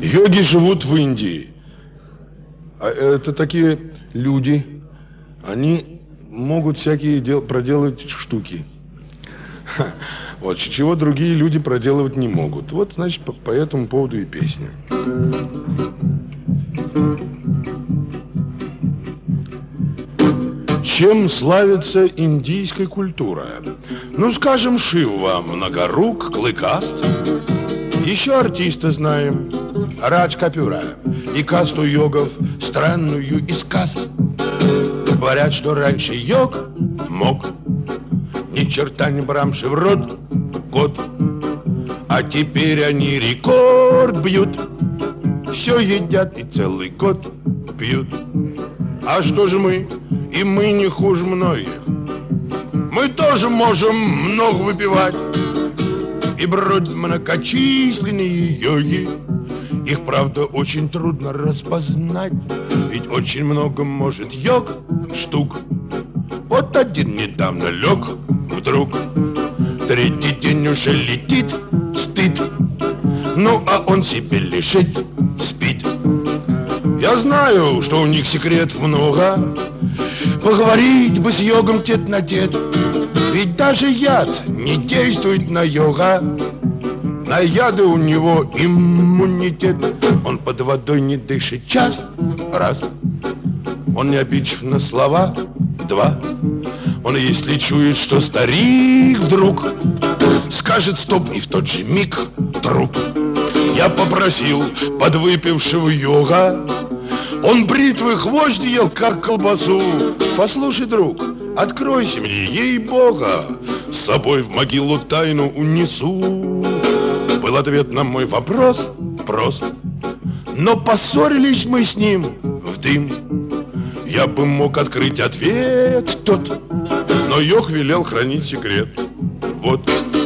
Йоги живут в Индии. А это такие люди, они могут всякие проделать штуки. Вот, чего другие люди проделывать не могут. Вот, значит, по этому поводу и песня. Чем славится индийская культура? Ну, скажем, Шива многорук, клыкаст. Еще артиста знаем, Радж Капюра, и касту йогов странную из каст. Говорят, что раньше йог мог ни черта не брамши в рот год, а теперь они рекорд бьют. Все едят и целый год пьют. А что же мы? И мы не хуже многих. Мы тоже можем много выпивать и бродить многочисленные йоги. Их, правда, очень трудно распознать, ведь очень много может йог штук. Вот один недавно лег вдруг, третий день уже летит, стыд. Ну, а он себе лежит, спит. Я знаю, что у них секретов много. Поговорить бы с йогом тет на тет. Ведь даже яд не действует на йога. На яды у него иммунитет. Он под водой не дышит час, раз. Он не обидчив на слова, два. Он, если чует, что старик вдруг скажет стоп, и в тот же миг труп. Я попросил подвыпившего йога, он бритвы гвозди ел, как колбасу. Послушай, друг, откройся мне, ей-бога, с собой в могилу тайну унесу. Был ответ на мой вопрос прост, но поссорились мы с ним в дым. Я бы мог открыть ответ тот, но йог велел хранить секрет. Вот.